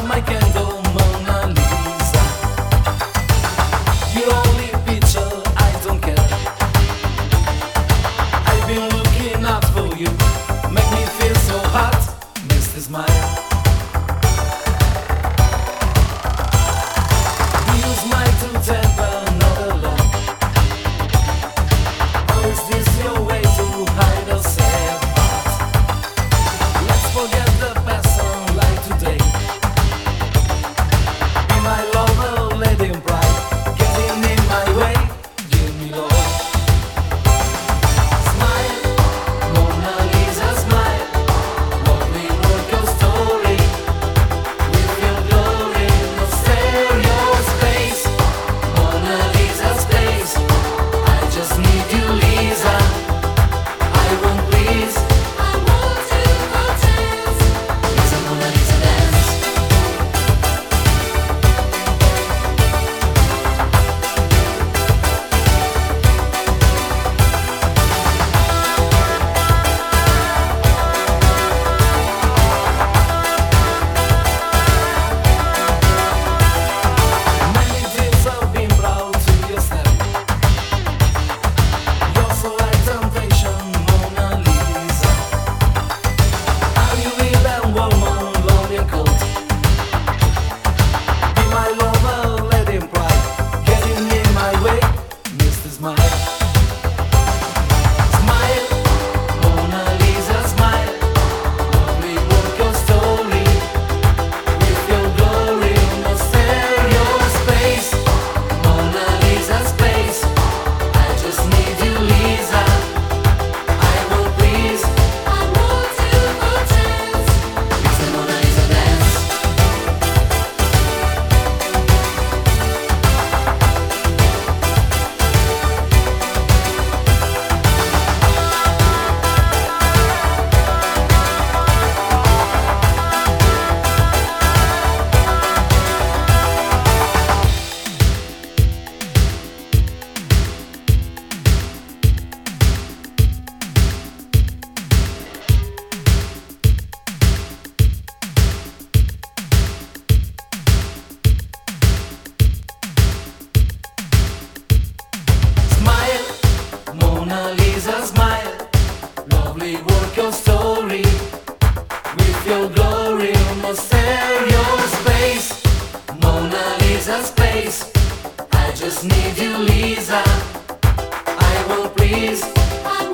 my candle, Mona Lisa. Your only picture, I don't care. I've been looking out for you, make me feel so hot, Mr. Smile. Do you smile to temper another love? Or is this your way to hide a sad heart? Let's forget the past and life today. Be my lover, lady in pride, getting in my way, give me love. Smile, Mona Lisa, smile, lovely work your story. With your glory, no stereo space. Mona Lisa space, I just need you, Lisa. I won't please, I want to go dance. Lisa, Mona Lisa dance. Many dreams have been brought to your step. You're so like temptation, Mona Lisa. Are you real and woman, lonely and cold? Be my lover, let him pride, getting in my way, Mr. Smile. Smile, Mona Lisa, smile, lovely work your story. With your glory, no stereo space. Mona Lisa space, I just need you, Lisa. I won't please, I want to go dance. Lisa, Mona Lisa dance. Smile, Mona Lisa, smile, lovely work your story. With your glory, no stereo space. Mona Lisa space, I just need you, Lisa. I won't please, I